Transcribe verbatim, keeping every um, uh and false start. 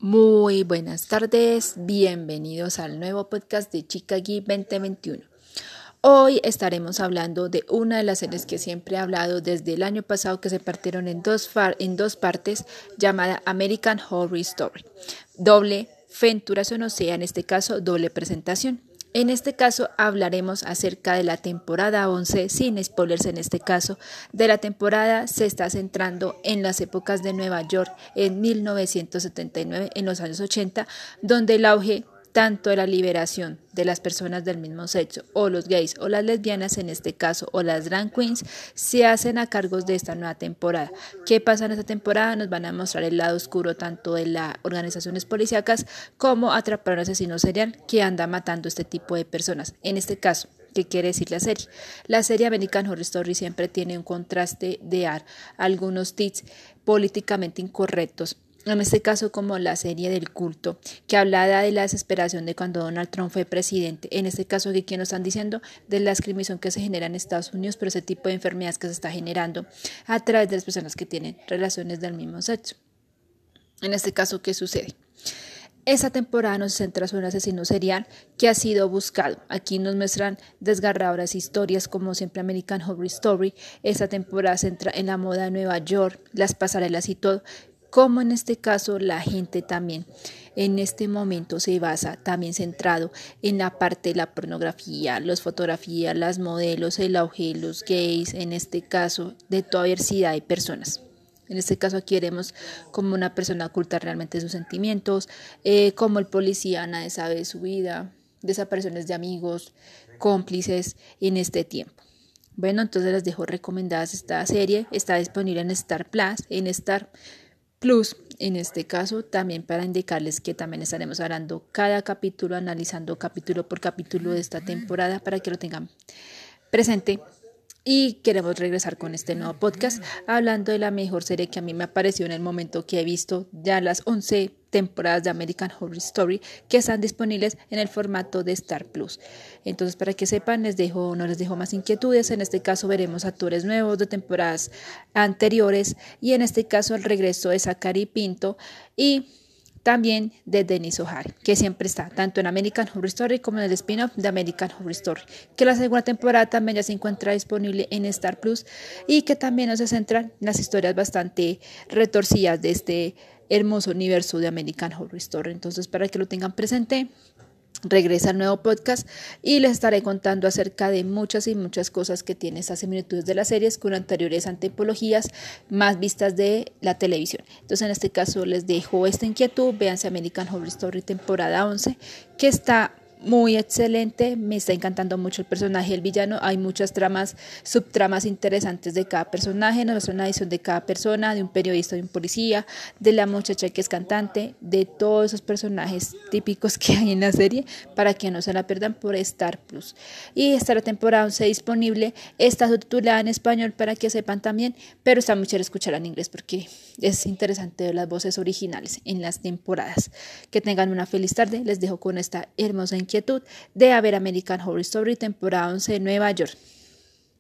Muy buenas tardes, bienvenidos al nuevo podcast de Chicago veinte veintiuno. Hoy estaremos hablando de una de las series que siempre he hablado desde el año pasado, que se partieron en dos, far, en dos partes, llamada American Horror Story. Doble Venturación, o sea, en este caso, doble presentación. En este caso hablaremos acerca de la temporada once, sin spoilers en este caso. De la temporada se está centrando en las épocas de Nueva York en mil novecientos setenta y nueve, en los años ochenta, donde el auge tanto de la liberación de las personas del mismo sexo, o los gays o las lesbianas en este caso, o las drag queens, se hacen a cargo de esta nueva temporada. ¿Qué pasa en esta temporada? Nos van a mostrar el lado oscuro tanto de las organizaciones policíacas como atrapar a un asesino serial que anda matando a este tipo de personas. En este caso, ¿qué quiere decir la serie? La serie American Horror Story siempre tiene un contraste de dar algunos tips políticamente incorrectos. En este caso, como la serie del culto, que hablaba de la desesperación de cuando Donald Trump fue presidente. En este caso, ¿qué nos están diciendo? De la discriminación que se genera en Estados Unidos, pero ese tipo de enfermedades que se está generando a través de las personas que tienen relaciones del mismo sexo. En este caso, ¿qué sucede? Esa temporada nos centra sobre un asesino serial que ha sido buscado. Aquí nos muestran desgarradoras historias, como siempre American Horror Story. Esta temporada se centra en la moda de Nueva York, las pasarelas y todo, como en este caso la gente también en este momento se basa también centrado en la parte de la pornografía, las fotografías, las modelos, el auge de los gays, en este caso de toda diversidad de personas. En este caso aquí veremos cómo una persona oculta realmente sus sentimientos, eh, como el policía nadie sabe de su vida, desapariciones de amigos, cómplices en este tiempo. Bueno, entonces les dejo recomendadas esta serie, está disponible en Star Plus, en Star Plus, en este caso, también para indicarles que también estaremos hablando cada capítulo, analizando capítulo por capítulo de esta temporada para que lo tengan presente. Y queremos regresar con este nuevo podcast hablando de la mejor serie que a mí me apareció en el momento que he visto ya las once temporadas de American Horror Story que están disponibles en el formato de Star Plus. Entonces, para que sepan, les dejo, no les dejo más inquietudes. En este caso veremos actores nuevos de temporadas anteriores y en este caso el regreso de Zachary Pinto y también de Dennis O'Hare, que siempre está tanto en American Horror Story como en el spin-off de American Horror Story, que la segunda temporada también ya se encuentra disponible en Star Plus y que también nos centran en las historias bastante retorcidas de este hermoso universo de American Horror Story. Entonces, para que lo tengan presente, regresa al nuevo podcast y les estaré contando acerca de muchas y muchas cosas que tiene estas similitudes de las series con anteriores antologías más vistas de la televisión. Entonces, en este caso les dejo esta inquietud. Véanse American Horror Story temporada once, que está muy excelente, me está encantando mucho el personaje del villano, hay muchas tramas, subtramas interesantes de cada personaje, nos muestra una visión de cada persona, de un periodista, de un policía, de la muchacha que es cantante, de todos esos personajes típicos que hay en la serie, para que no se la pierdan por Star Plus. Y esta temporada once disponible, está subtitulada en español para que sepan también, pero está muy chévere escucharla en inglés porque es interesante ver las voces originales en las temporadas. Que tengan una feliz tarde, les dejo con esta hermosa inquietud de ver American Horror Story temporada once de Nueva York.